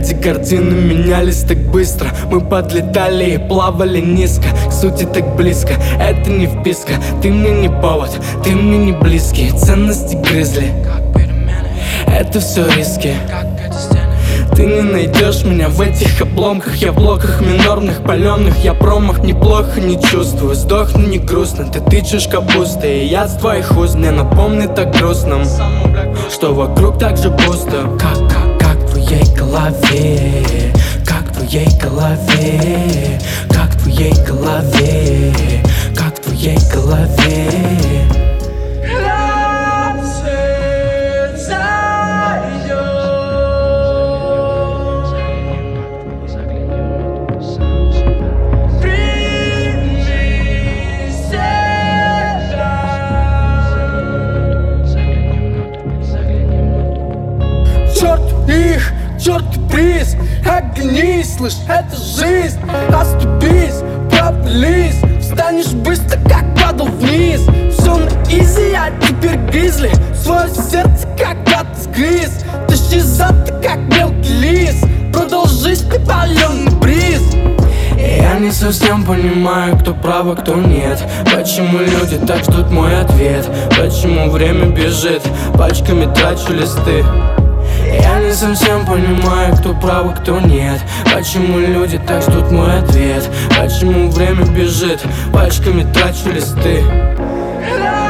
Эти картины менялись так быстро. Мы подлетали и плавали низко, к сути так близко. Это не вписка, ты мне не повод, ты мне не близкий. Ценности грызли, это все риски. Ты не найдешь меня в этих обломках. Я в блоках минорных, паленых. Я промах неплохо не чувствую. Сдохну не грустно, ты тычешь капустой. И я с твоих уст мне напомнит так грустным, что вокруг так же пусто. Как в твоей голове, как в твоей голове, как в твоей голове, как в твоей голове. Черт их, черт приз, оглянись, слышь, это жизнь. Оступись, провались, встанешь быстро, как падал вниз. Все на изи, я теперь гризли. Свое сердце когда-то сгрыз. Тащи зад, ты как мелкий лис. Продолжи паленый бриз. Я не совсем понимаю, кто прав, а кто нет. Почему люди так ждут мой ответ? Почему время бежит, пачками трачу листы? Я не совсем понимаю, кто прав, а кто нет. Почему люди так ждут мой ответ? Почему время бежит, пачками трачу листы?